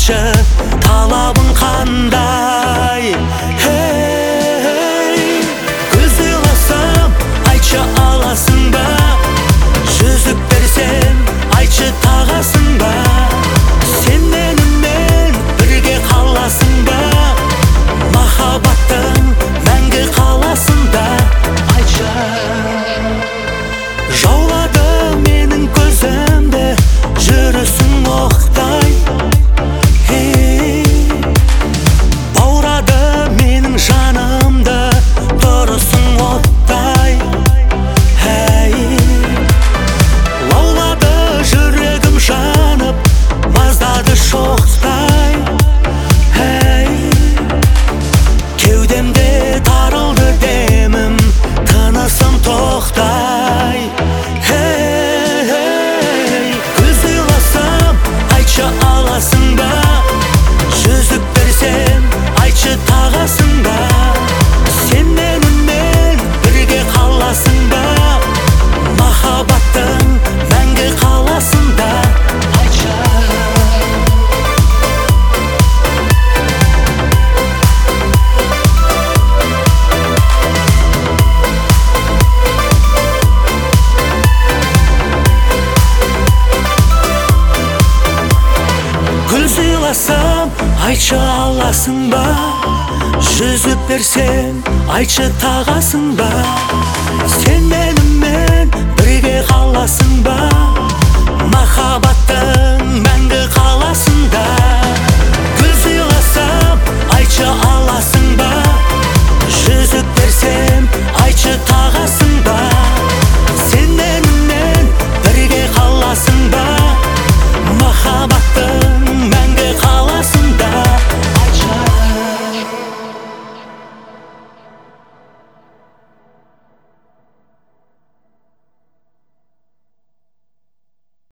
айтшы, талабың қандай? Гүл сыйласам, айтшы, аласың ба? Жүзік берсем, айтшы, тағасың ба? Сен менімен бірге қаласың ба? Махаббаттың мәңгі қаласың да? Айтшы. Жаулады менің көзімді жүрісің оқтай, баурады менің жанымды тұрысың оттай. Лаулады жүрегім жанып, маздады шоқтай. Кеудемде тарылды демім, тынысым тоқтай. Гүл сыйласам, айтшы, аласың ба? Жүзік берсем, айтшы, тағасың ба? Сен менімен бірге қаласың ба? Махаббаттың мәңгі қаласың да? Айтшы. Гүл сыйласам, айтшы, аласың ба? Жүзік берсем, айтшы, тағасың ба? Сен менімен бірге қаласың ба?